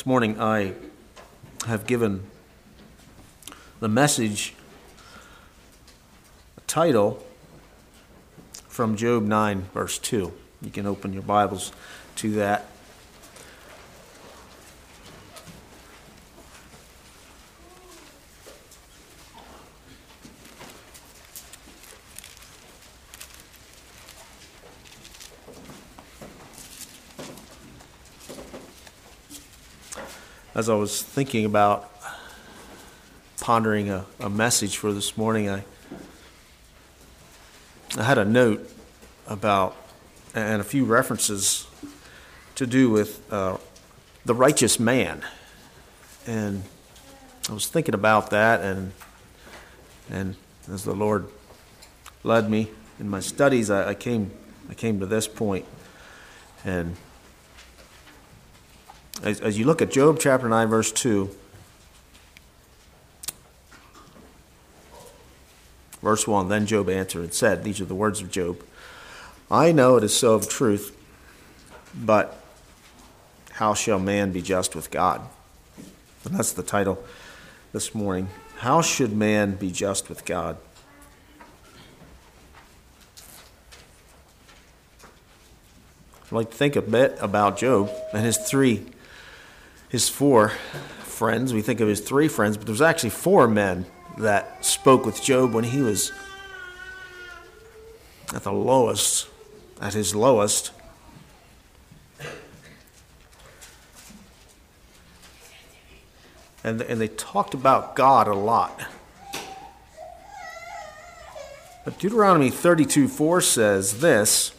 This morning I have given the message a title from Job 9, verse 2. You can open your Bibles to that. As I was thinking about pondering a message for this morning, I had a note about, and a few references to do with the righteous man. And I was thinking about that, and as the Lord led me in my studies, I came to this point. And as you look at Job chapter 9, verse 2, verse 1, then Job answered and said, these are the words of Job, I know it is so of truth, but how shall man be just with God? And that's the title this morning. How should man be just with God? I'd like to think a bit about Job and his four friends. We think of his three friends, but there's actually four men that spoke with Job when he was at his lowest. And they talked about God a lot. But Deuteronomy 32:4 says this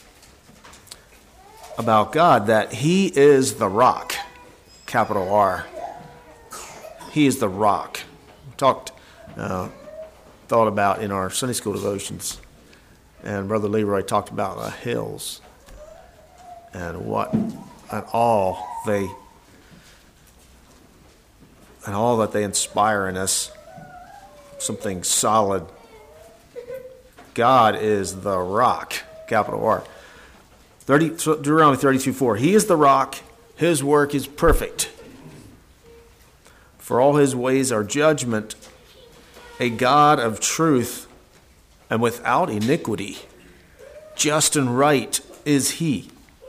about God, that He is the rock, capital R. He is the rock. We thought about in our Sunday school devotions, and Brother Leroy talked about the hills and all that they inspire in us, something solid. God is the rock, capital R. Deuteronomy 32:4. He is the rock. His work is perfect. For all his ways are judgment, a God of truth and without iniquity. Just and right is he.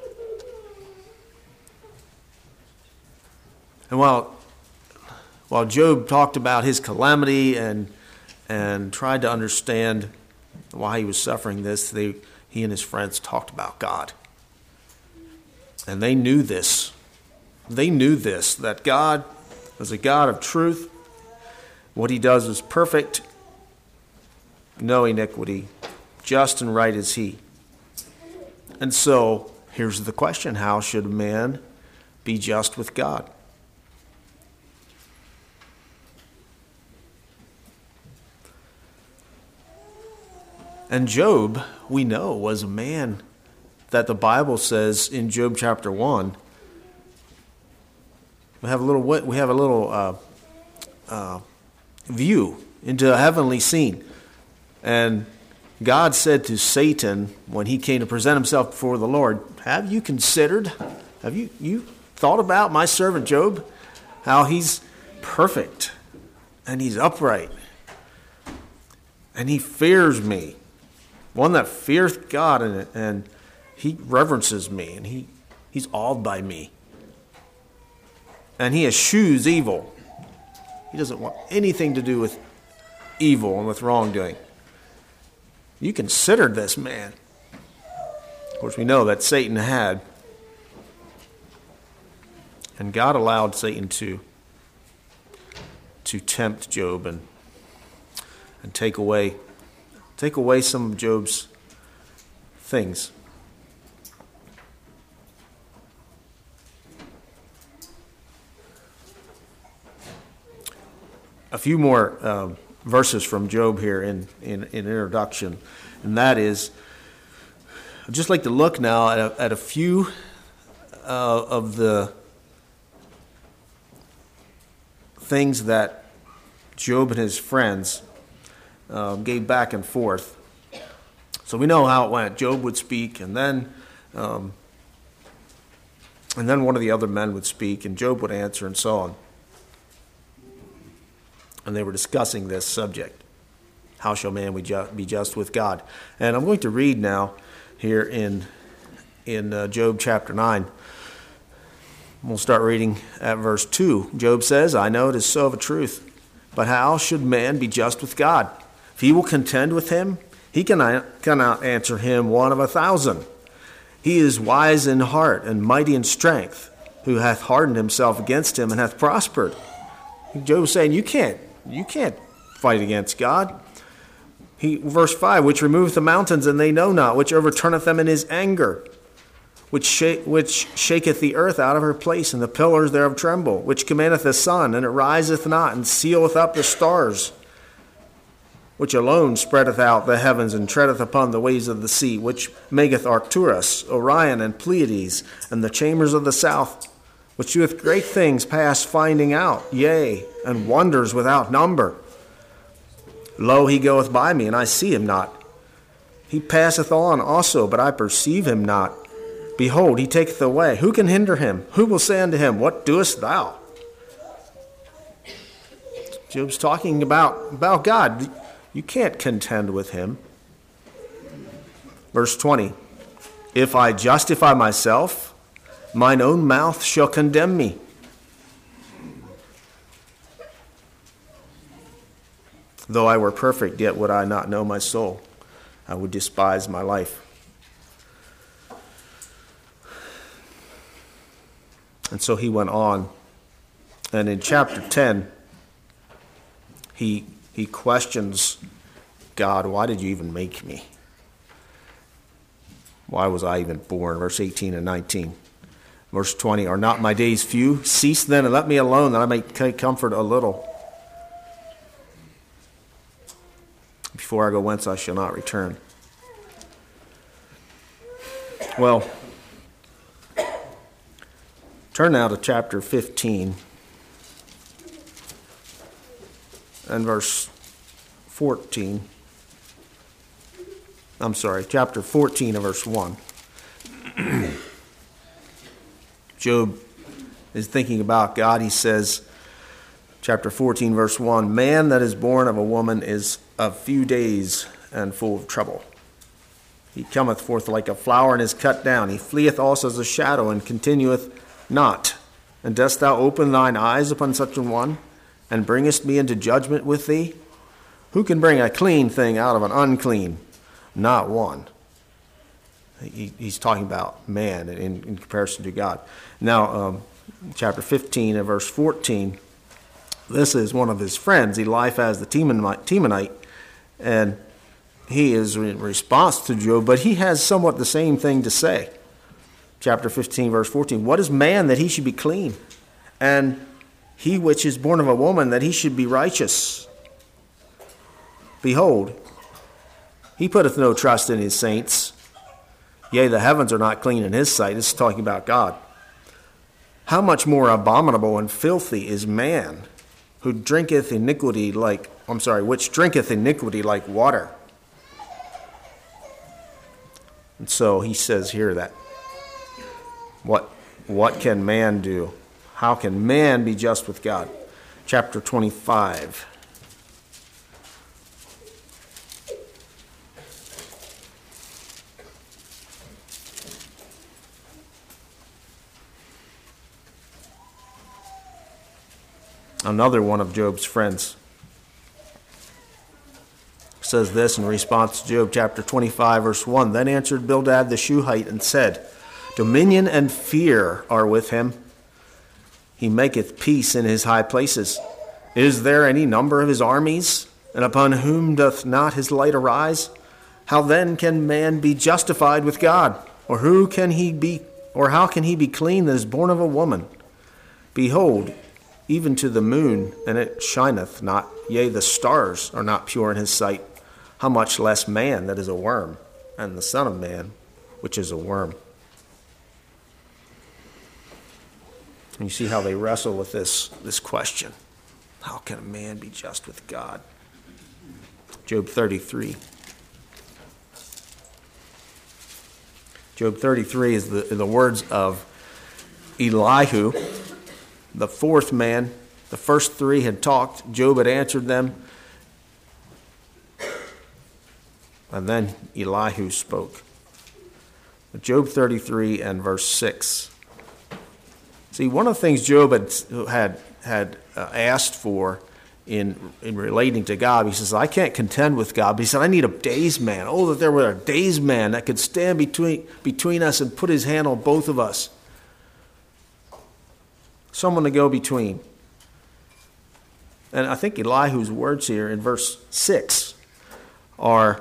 And while Job talked about his calamity and tried to understand why he was suffering this, he and his friends talked about God. And they knew this. They knew this, that God is a God of truth. What he does is perfect. No iniquity. Just and right is he. And so, here's the question. How should man be just with God? And Job, we know, was a man that the Bible says in Job chapter 1, we have a little view into a heavenly scene. And God said to Satan when he came to present himself before the Lord, have you thought about my servant Job? How he's perfect and he's upright and he fears me. One that feareth God and he reverences me, and he's awed by me. And he eschews evil. He doesn't want anything to do with evil and with wrongdoing. You considered this man. Of course, we know that Satan had. And God allowed Satan to tempt Job and take away some of Job's things. A few more verses from Job here in introduction, and that is, I'd just like to look now at a few of the things that Job and his friends gave back and forth. So we know how it went. Job would speak, and then And then one of the other men would speak, and Job would answer, and so on. And they were discussing this subject. How shall man be just with God? And I'm going to read now here in Job chapter 9. We'll start reading at verse 2. Job says, I know it is so of a truth, but how should man be just with God? If he will contend with him, he cannot answer him 1 of 1,000. He is wise in heart and mighty in strength, who hath hardened himself against him and hath prospered. Job is saying, you can't fight against God. Verse 5, which removeth the mountains, and they know not, which overturneth them in his anger, which shaketh the earth out of her place, and the pillars thereof tremble, which commandeth the sun, and it riseth not, and sealeth up the stars, which alone spreadeth out the heavens, and treadeth upon the waves of the sea, which maketh Arcturus, Orion, and Pleiades, and the chambers of the south, which doeth great things past finding out, yea, and wonders without number. Lo, he goeth by me, and I see him not. He passeth on also, but I perceive him not. Behold, he taketh away. Who can hinder him? Who will say unto him, what doest thou? Job's talking about God. You can't contend with him. Verse 20, if I justify myself, mine own mouth shall condemn me. Though I were perfect, yet would I not know my soul. I would despise my life. And so he went on. And in chapter 10, he questions God, why did you even make me? Why was I even born? Verse 18 and 19. Verse 20, are not my days few? Cease then and let me alone, that I may take comfort a little. Before I go whence I shall not return. Well, turn now to chapter 15 and verse 14. I'm sorry, chapter 14 and verse 1. Job is thinking about God. He says, chapter 14, verse 1, man that is born of a woman is of few days and full of trouble. He cometh forth like a flower and is cut down. He fleeth also as a shadow and continueth not. And dost thou open thine eyes upon such an one, and bringest me into judgment with thee? Who can bring a clean thing out of an unclean? Not one. He's talking about man in comparison to God. Now, chapter 15 and verse 14, this is one of his friends, Eliphaz the Temanite, and he is in response to Job, but he has somewhat the same thing to say. Chapter 15, verse 14, what is man that he should be clean? And he which is born of a woman that he should be righteous? Behold, he putteth no trust in his saints. Yea, the heavens are not clean in his sight. This is talking about God. How much more abominable and filthy is man, which drinketh iniquity like water. And so he says here that what can man do? How can man be just with God? Chapter 25. Another one of Job's friends says this in response to Job chapter 25, verse 1. Then answered Bildad the Shuhite and said, dominion and fear are with him. He maketh peace in his high places. Is there any number of his armies? And upon whom doth not his light arise? How then can man be justified with God? Or how can he be clean that is born of a woman? Behold, even to the moon, and it shineth not. Yea, the stars are not pure in his sight. How much less man that is a worm, and the Son of Man, which is a worm. And you see how they wrestle with this question. How can a man be just with God? Job 33. Job 33 is the words of Elihu, the fourth man. The first three had talked. Job had answered them. And then Elihu spoke. Job 33 and verse 6. See, one of the things Job had asked for in relating to God, he says, I can't contend with God, but he said, I need a days man. Oh, that there were a days man that could stand between us and put his hand on both of us. Someone to go between. And I think Elihu's words here in verse 6 are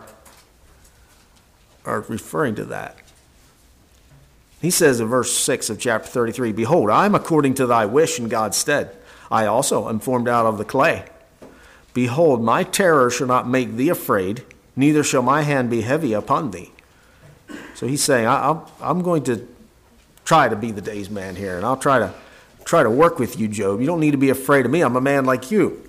referring to that. He says in verse 6 of chapter 33, Behold, I am according to thy wish in God's stead. I also am formed out of the clay. Behold, my terror shall not make thee afraid, neither shall my hand be heavy upon thee. So he's saying, I'm going to try to be the days man here, and I'll try to work with you, Job. You don't need to be afraid of me. I'm a man like you.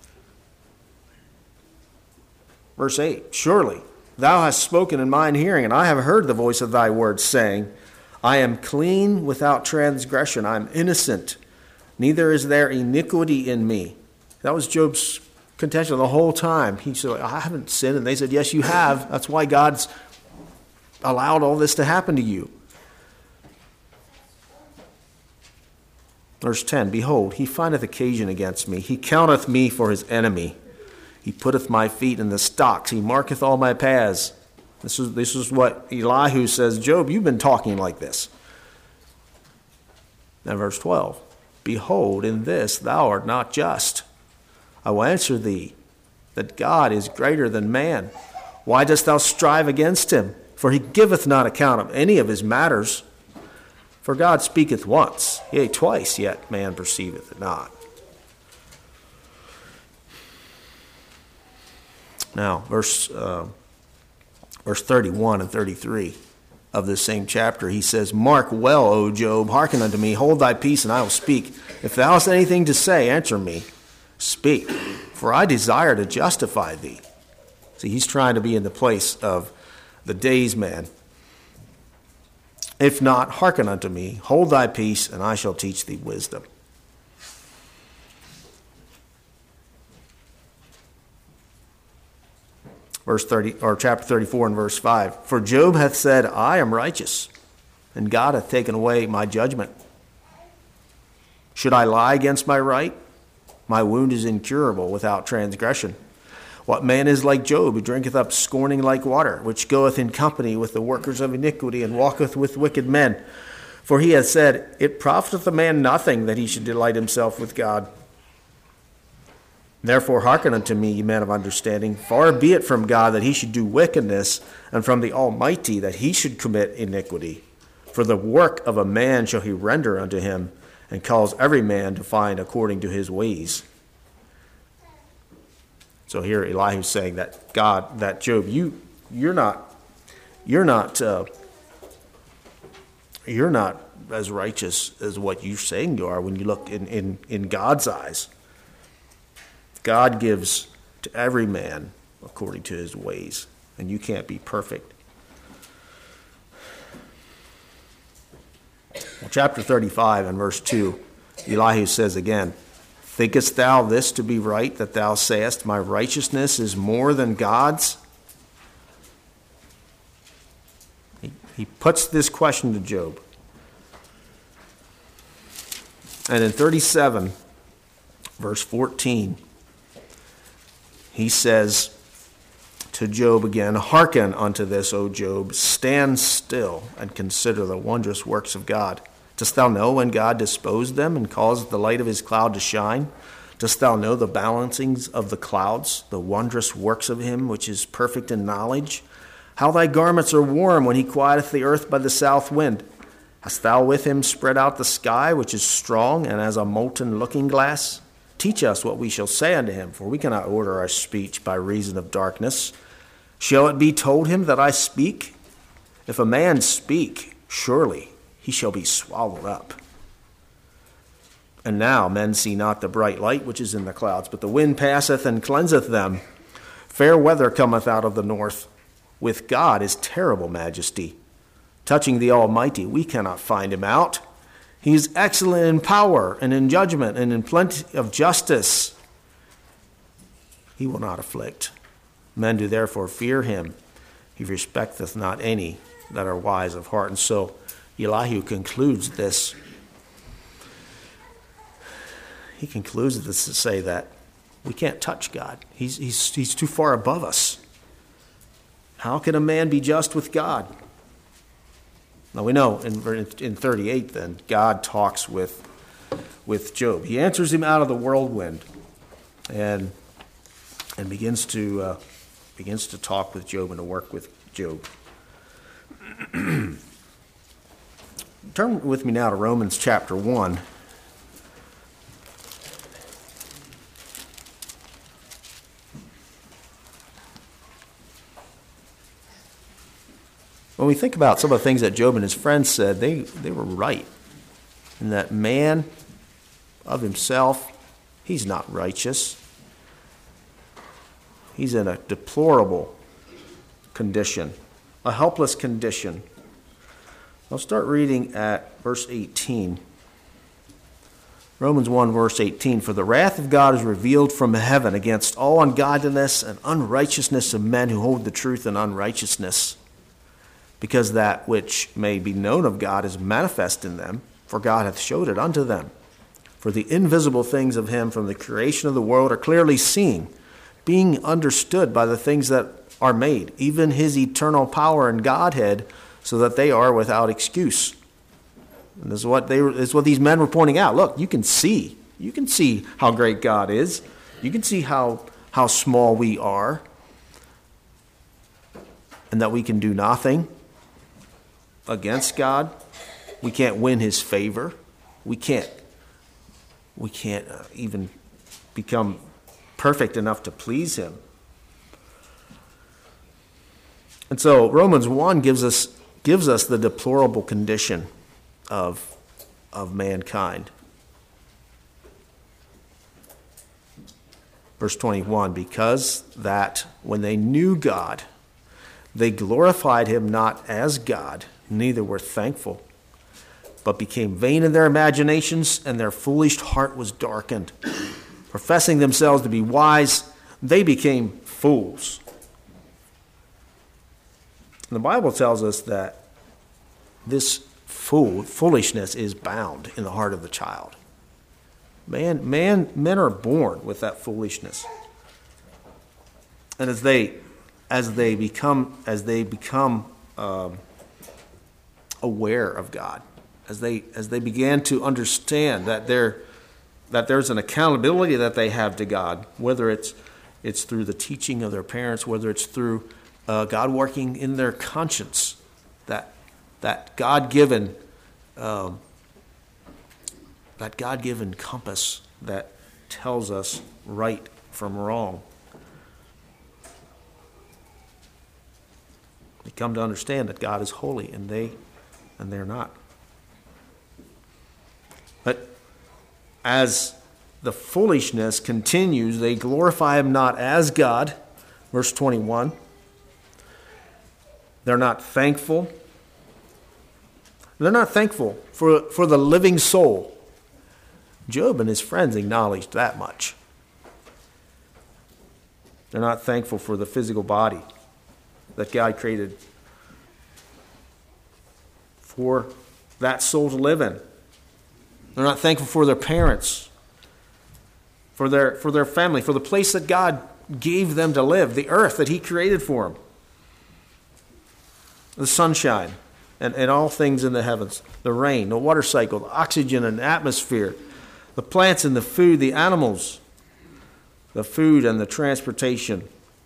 Verse 8, Surely thou hast spoken in mine hearing, and I have heard the voice of thy words, saying, I am clean without transgression. I am innocent. Neither is there iniquity in me. That was Job's contention the whole time. He said, I haven't sinned. And they said, yes, you have. That's why God's allowed all this to happen to you. Verse 10, Behold, he findeth occasion against me. He counteth me for his enemy. He putteth my feet in the stocks. He marketh all my paths. This is what Elihu says, Job, you've been talking like this. Now verse 12, Behold, in this thou art not just. I will answer thee that God is greater than man. Why dost thou strive against him? For he giveth not account of any of his matters. For God speaketh once, yea, twice, yet man perceiveth it not. Now, verse 31 and 33 of this same chapter, he says, Mark well, O Job, hearken unto me, hold thy peace, and I will speak. If thou hast anything to say, answer me. Speak, for I desire to justify thee. See, he's trying to be in the place of the days man. If not, hearken unto me, hold thy peace, and I shall teach thee wisdom. Verse 30, or chapter 34 and verse 5. For Job hath said, I am righteous, and God hath taken away my judgment. Should I lie against my right? My wound is incurable without transgression. What man is like Job, who drinketh up scorning like water, which goeth in company with the workers of iniquity, and walketh with wicked men? For he hath said, It profiteth a man nothing that he should delight himself with God. Therefore hearken unto me, ye men of understanding. Far be it from God that he should do wickedness, and from the Almighty that he should commit iniquity. For the work of a man shall he render unto him, and cause every man to find according to his ways. So here Elihu's saying that God, that Job, you're not as righteous as what you're saying you are when you look in God's eyes. God gives to every man according to his ways, and you can't be perfect. Well, chapter 35 and verse 2, Elihu says again, Thinkest thou this to be right, that thou sayest, My righteousness is more than God's? He puts this question to Job. And in 37, verse 14, he says to Job again, Hearken unto this, O Job, stand still and consider the wondrous works of God. Dost thou know when God disposed them and caused the light of his cloud to shine? Dost thou know the balancings of the clouds, the wondrous works of him which is perfect in knowledge? How thy garments are warm when he quieteth the earth by the south wind. Hast thou with him spread out the sky, which is strong and as a molten looking glass? Teach us what we shall say unto him, for we cannot order our speech by reason of darkness. Shall it be told him that I speak? If a man speak, surely he shall be swallowed up. And now men see not the bright light which is in the clouds, but the wind passeth and cleanseth them. Fair weather cometh out of the north. With God is terrible majesty. Touching the Almighty, we cannot find him out. He is excellent in power and in judgment and in plenty of justice. He will not afflict. Men do therefore fear him. He respecteth not any that are wise of heart. And so Elihu concludes this. He concludes this to say that we can't touch God. He's too far above us. How can a man be just with God? Now we know in 38 then, God talks with Job. He answers him out of the whirlwind and begins to talk with Job and to work with Job. Turn with me now to Romans chapter 1. When we think about some of the things that Job and his friends said, they were right. And that man of himself, he's not righteous. He's in a deplorable condition, a helpless condition. I'll start reading at verse 18. Romans 1, verse 18. For the wrath of God is revealed from heaven against all ungodliness and unrighteousness of men who hold the truth in unrighteousness, because that which may be known of God is manifest in them, for God hath showed it unto them. For the invisible things of him from the creation of the world are clearly seen, being understood by the things that are made, even his eternal power and Godhead, so that they are without excuse. And this is what these men were pointing out. Look, you can see how great God is. You can see how small we are, and that we can do nothing against God. We can't win his favor. We can't even become perfect enough to please him. And so Romans 1 gives us the deplorable condition of mankind. Verse 21, because that when they knew God, they glorified him not as God, neither were thankful, but became vain in their imaginations, and their foolish heart was darkened. Professing themselves to be wise, they became fools. And the Bible tells us that this foolishness is bound in the heart of the child. Men are born with that foolishness. And as they become aware of God, as they began to understand that there's an accountability that they have to God, whether it's through the teaching of their parents, whether it's through God working in their conscience, that God-given compass that tells us right from wrong. They come to understand that God is holy and they're not. But as the foolishness continues, they glorify him not as God. Verse 21. They're not thankful. They're not thankful for the living soul. Job and his friends acknowledged that much. They're not thankful for the physical body that God created for that soul to live in. They're not thankful for their parents, for their family, for the place that God gave them to live, the earth that he created for them, the sunshine and all things in the heavens, the rain, the water cycle, the oxygen and atmosphere, the plants and the food, the animals, the food and the transportation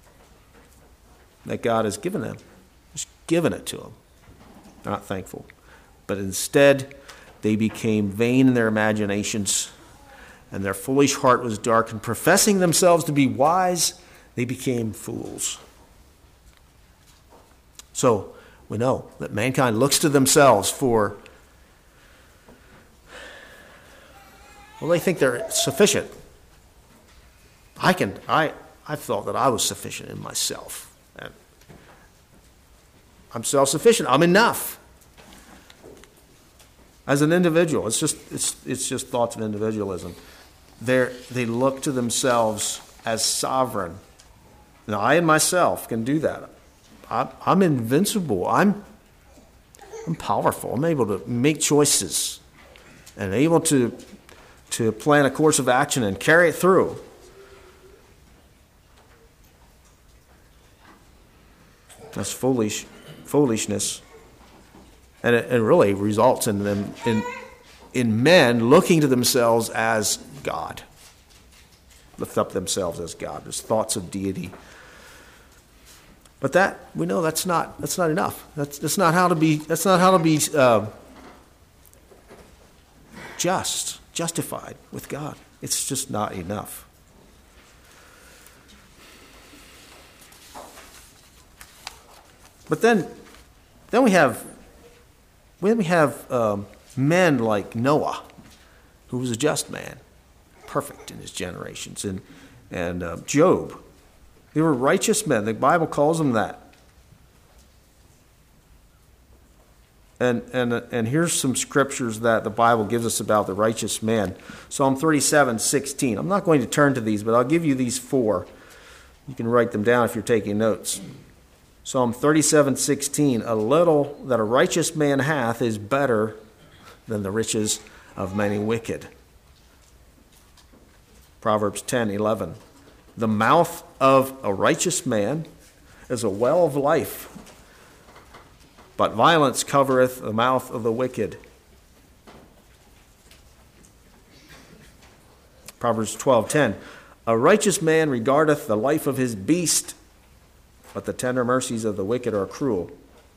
that God has given them. Just given it to them. They're not thankful. But instead, they became vain in their imaginations, and their foolish heart was darkened. Professing themselves to be wise, they became fools. So, we know that mankind looks to themselves for, they think they're sufficient. I thought that I was sufficient in myself. And I'm self-sufficient. I'm enough. as an individual. It's just thoughts of individualism. They look to themselves as sovereign. Now, I and myself can do that. I'm invincible. I'm powerful. I'm able to make choices and able to plan a course of action and carry it through. That's foolishness. And it really results in them in men looking to themselves as God. Lift up themselves as God. There's thoughts of deity. But that we know that's not enough. That's not how to be justified with God. It's just not enough. But then we have men like Noah, who was a just man, perfect in his generations, and Job. They were righteous men. The Bible calls them that. And here's some scriptures that the Bible gives us about the righteous man. Psalm 37:16. I'm not going to turn to these, but I'll give you these four. You can write them down if you're taking notes. Psalm 37:16. A little that a righteous man hath is better than the riches of many wicked. Proverbs 10:11. The mouth of a righteous man is a well of life, but violence covereth the mouth of the wicked. Proverbs 12:10. A righteous man regardeth the life of his beast, but the tender mercies of the wicked are cruel.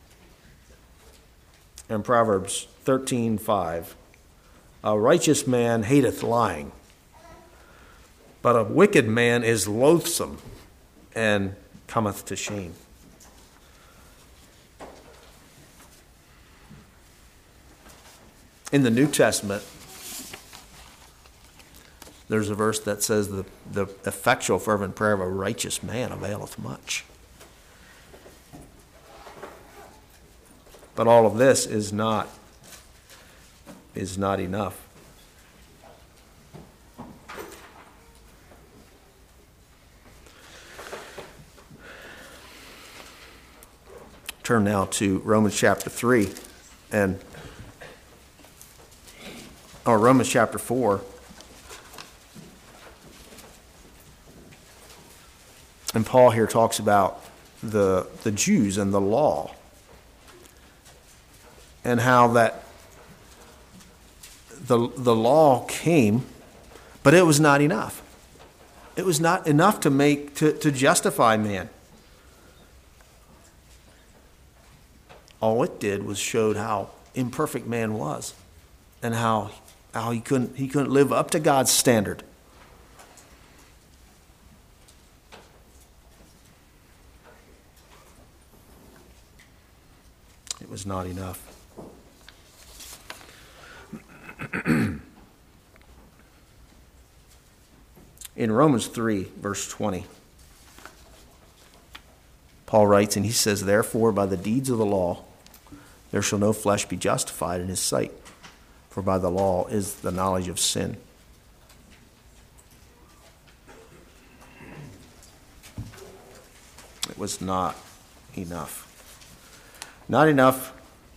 And Proverbs 13:5. A righteous man hateth lying, but a wicked man is loathsome and cometh to shame. In the New Testament, there's a verse that says the effectual fervent prayer of a righteous man availeth much. But all of this is not enough. Turn now to Romans chapter 3 or Romans chapter 4. And Paul here talks about the Jews and the law, and how that the law came, but it was not enough. It was not enough to justify man. All it did was showed how imperfect man was, and how he couldn't live up to God's standard. It was not enough. In Romans 3, verse 20, Paul writes, and he says, therefore, by the deeds of the law, there shall no flesh be justified in his sight, for by the law is the knowledge of sin. It was not enough. Not enough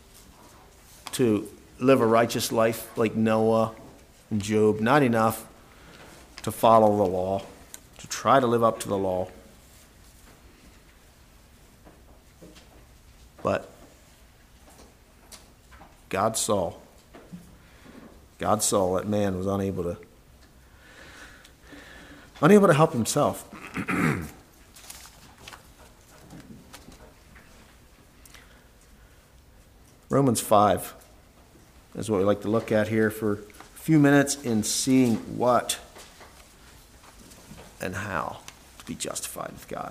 to live a righteous life like Noah and Job. Not enough to follow the law, to try to live up to the law. But God saw that man was unable to help himself. Romans 5 is what we like to look at here for a few minutes in seeing what and how to be justified with God.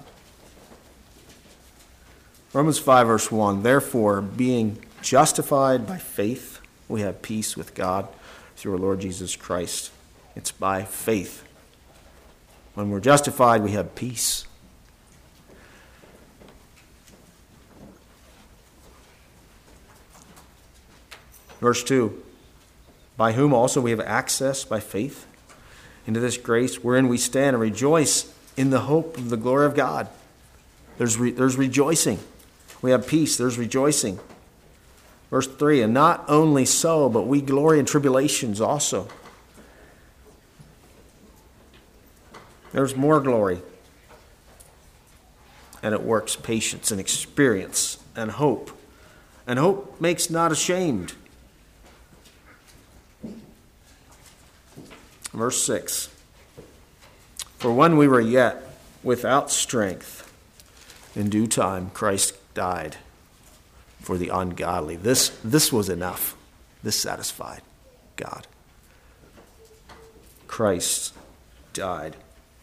Romans 5, verse 1, therefore, being justified by faith, we have peace with God through our Lord Jesus Christ. It's by faith. When we're justified, we have peace. Verse 2, by whom also we have access by faith into this grace wherein we stand and rejoice in the hope of the glory of God. There's rejoicing. We have peace. There's rejoicing. Verse 3, and not only so, but we glory in tribulations also. There's more glory. And it works patience and experience and hope. And hope makes not ashamed. Verse 6, for when we were yet without strength, in due time Christ died for the ungodly. This was enough. This satisfied God. Christ died.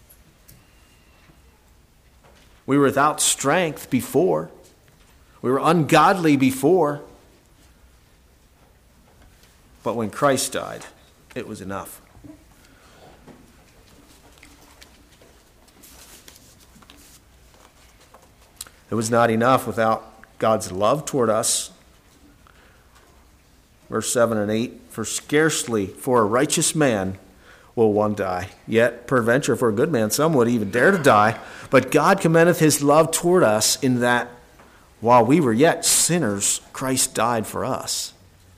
We were without strength before. We were ungodly before. But when Christ died, it was enough. It was not enough without God's love toward us. Verse 7 and 8, for scarcely for a righteous man will one die, yet peradventure for a good man some would even dare to die. But God commendeth his love toward us in that while we were yet sinners, Christ died for us.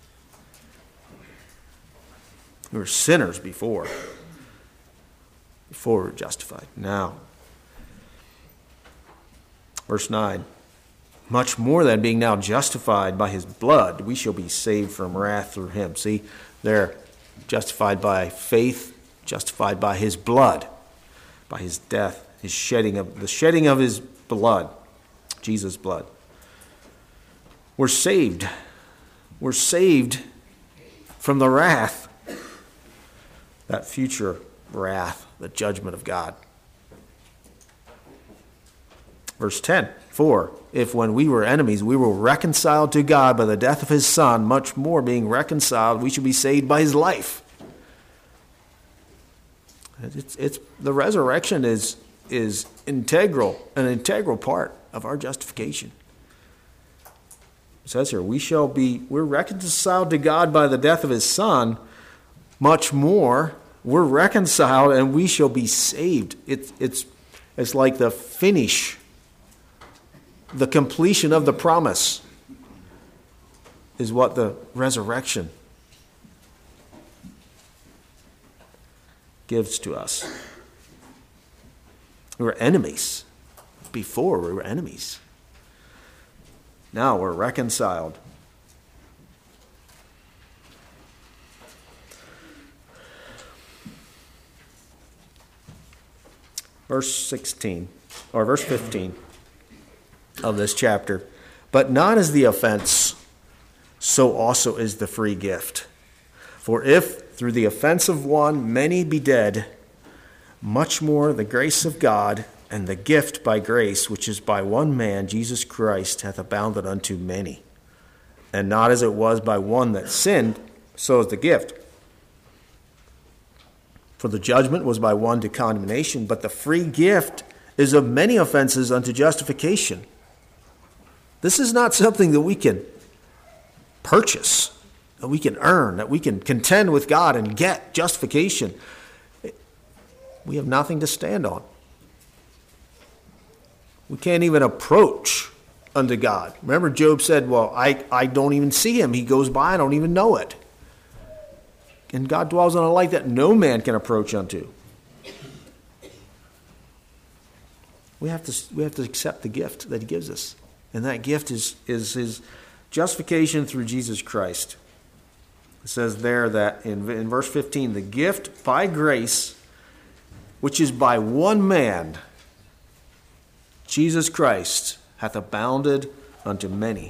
We were sinners before we were justified. Now, verse 9, much more than being now justified by his blood, we shall be saved from wrath through him. See, they're justified by faith, justified by his blood, by his death, the shedding of his blood, Jesus' blood. We're saved. We're saved from the wrath, that future wrath, the judgment of God. Verse 10, for if when we were enemies we were reconciled to God by the death of his Son, much more being reconciled we shall be saved by his life. It's the resurrection is an integral part of our justification. It says here, we're reconciled to God by the death of his Son, much more we're reconciled and we shall be saved. It's like the finish. The completion of the promise is what the resurrection gives to us. We were enemies. Before we were enemies. Now we're reconciled. Verse 16, or verse 15. Of this chapter. But not as the offense, so also is the free gift. For if through the offense of one many be dead, much more the grace of God and the gift by grace, which is by one man, Jesus Christ, hath abounded unto many. And not as it was by one that sinned, so is the gift. For the judgment was by one to condemnation, but the free gift is of many offenses unto justification. This is not something that we can purchase, that we can earn, that we can contend with God and get justification. We have nothing to stand on. We can't even approach unto God. Remember, Job said, well, I don't even see him. He goes by, I don't even know it. And God dwells on a light that no man can approach unto. We have to accept the gift that he gives us. And that gift is his justification through Jesus Christ. It says there that in verse 15, the gift by grace, which is by one man, Jesus Christ, hath abounded unto many.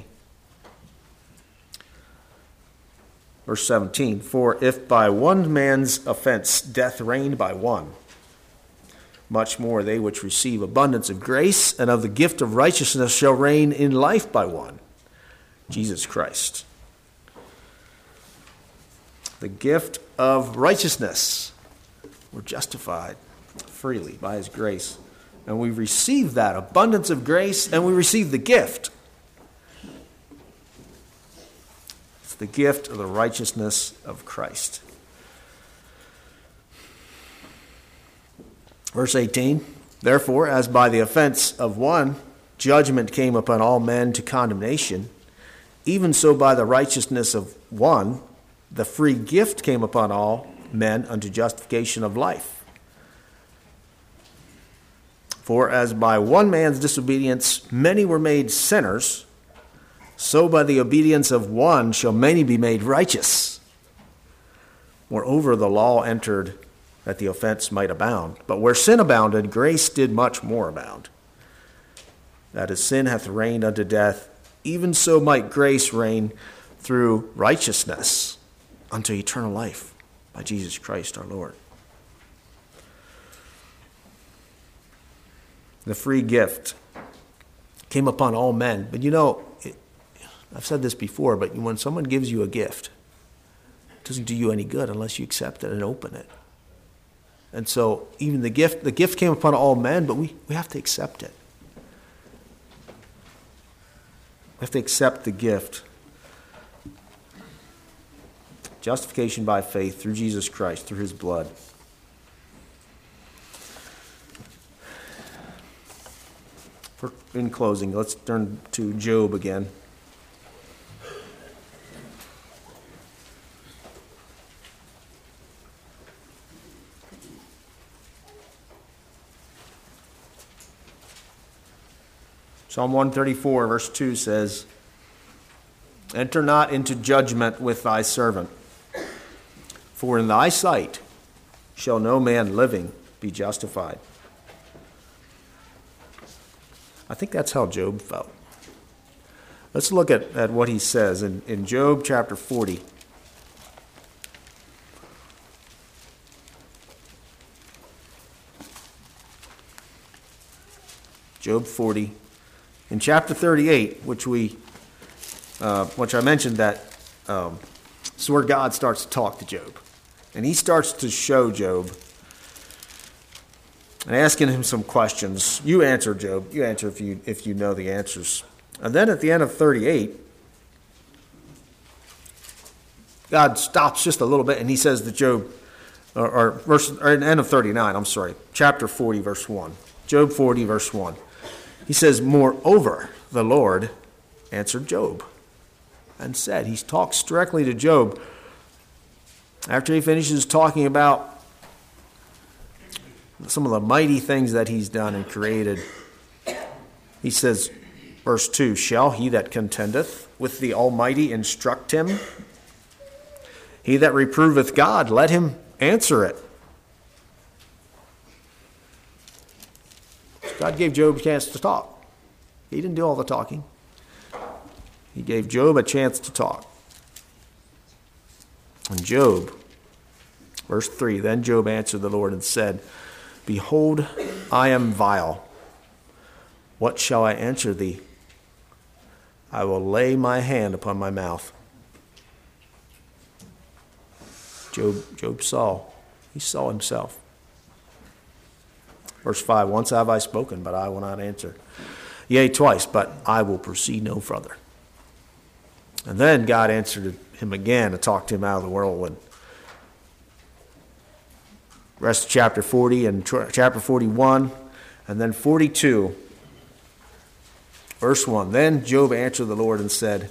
Verse 17, for if by one man's offense death reigned by one, much more they which receive abundance of grace and of the gift of righteousness shall reign in life by one, Jesus Christ. The gift of righteousness. We're justified freely by his grace. And we receive that abundance of grace and we receive the gift. the gift of the righteousness of Christ. Verse 18, therefore, as by the offense of one, judgment came upon all men to condemnation, even so by the righteousness of one, the free gift came upon all men unto justification of life. For as by one man's disobedience many were made sinners, so by the obedience of one shall many be made righteous. Moreover, the law entered that the offense might abound. But where sin abounded, grace did much more abound. That as sin hath reigned unto death, even so might grace reign through righteousness unto eternal life by Jesus Christ our Lord. The free gift came upon all men. But I've said this before, but when someone gives you a gift, it doesn't do you any good unless you accept it and open it. And so even the gift came upon all men, but we have to accept it. We have to accept the gift. Justification by faith through Jesus Christ, through his blood. In closing, let's turn to Job again. Psalm 134, verse 2 says, enter not into judgment with thy servant, for in thy sight shall no man living be justified. I think that's how Job felt. Let's look at what he says in Job chapter 40. Job 40. In chapter 38, which I mentioned, that it's where God starts to talk to Job. And he starts to show Job and asking him some questions. You answer, Job. You answer if you know the answers. And then at the end of 38, God stops just a little bit and he says to Job, or at the end of 39, chapter 40, verse 1. Job 40, verse 1. He says, moreover, the Lord answered Job and said, he talks directly to Job. After he finishes talking about some of the mighty things that he's done and created, he says, verse 2, shall he that contendeth with the Almighty instruct him? He that reproveth God, let him answer it. God gave Job a chance to talk. He didn't do all the talking. He gave Job a chance to talk. And Job, verse 3, then Job answered the Lord and said, behold, I am vile. What shall I answer thee? I will lay my hand upon my mouth. Job saw. He saw himself. Verse 5, once have I spoken, but I will not answer. Yea, twice, but I will proceed no further. And then God answered him again and talked to him out of the whirlwind. Rest of chapter 40 and chapter 41, and then 42. Verse 1, then Job answered the Lord and said,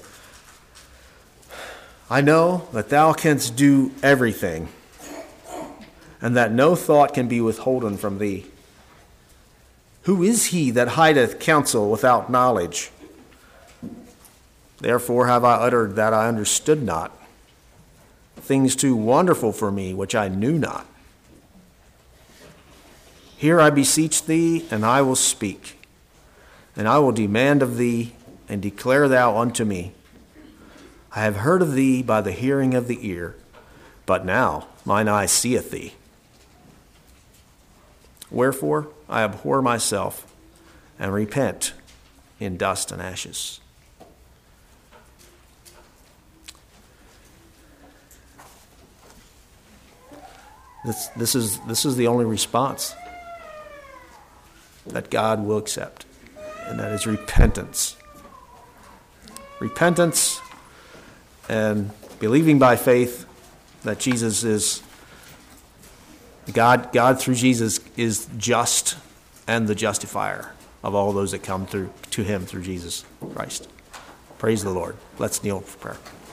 I know that thou canst do everything, and that no thought can be withholden from thee. Who is he that hideth counsel without knowledge? Therefore have I uttered that I understood not, things too wonderful for me, which I knew not. Here I beseech thee, and I will speak, and I will demand of thee, and declare thou unto me. I have heard of thee by the hearing of the ear, but now mine eye seeth thee. Wherefore I abhor myself, and repent in dust and ashes. This is the only response that God will accept, and that is repentance. Repentance and believing by faith that Jesus is God through Jesus is just and the justifier of all those that come through to him through Jesus Christ. Praise the Lord. Let's kneel for prayer.